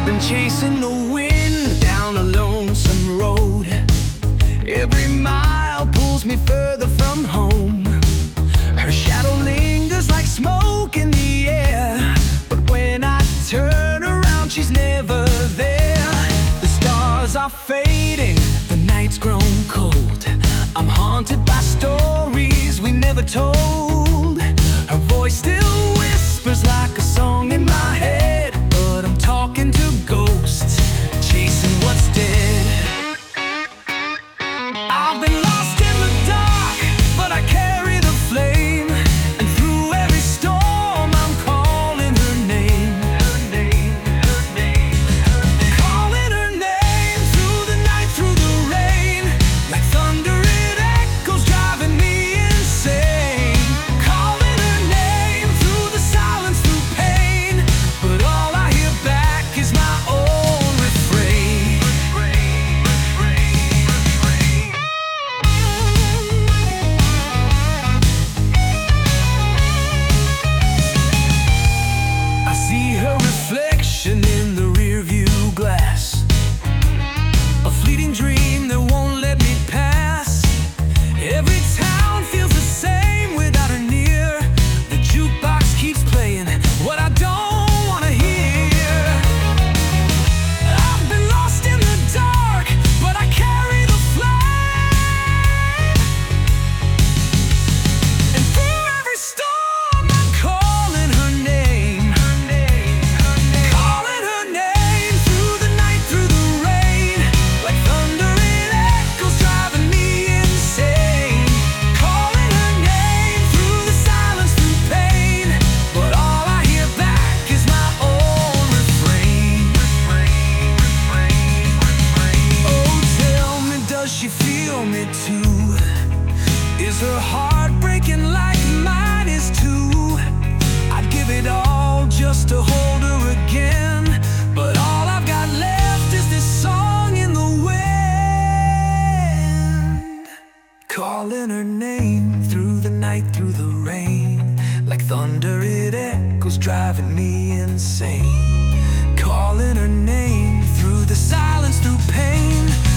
been chasing the wind down a lonesome road. Every mile pulls me further from home. Her shadow lingers like smoke in the air, but when I turn around, she's never there. The stars are fading, the night's grown cold. I'm haunted by stories we never told. Her voice still whispers like a song in my head, but I'm talking to ghosts, chasing what's dead. I've been lost in the dark, but I carry the flame, and through every storm I'm calling her name. Her name, her name, her name. Calling her name through the night, through the rain. Like thunder it echoes, driving me insane. Calling her name through the silence, through pain, but all I hear back is my own refrain. I see her reflection in the rearview glass, a fleeting dream that won't let me pass. Every town feels the same without her near. The jukebox keeps playing what I don't want to hear. I've been lost in the dark, but I carry the flame, and through every storm I'm calling her name. Her name, her name. Calling her name through the night, through the rain. Like thunder it echoes, driving me insane. Calling her name through the silence, through pain, but all I hear back is my own refrain. Oh, tell me, does she feel me too? Is her heart breaking like mine is too? I'd give it all just to hold her again, but all I've got left is this song in the wind. Calling her name through the night, through the rain. Like thunder it echoes, driving me insane. Calling her name through the silence, through pain,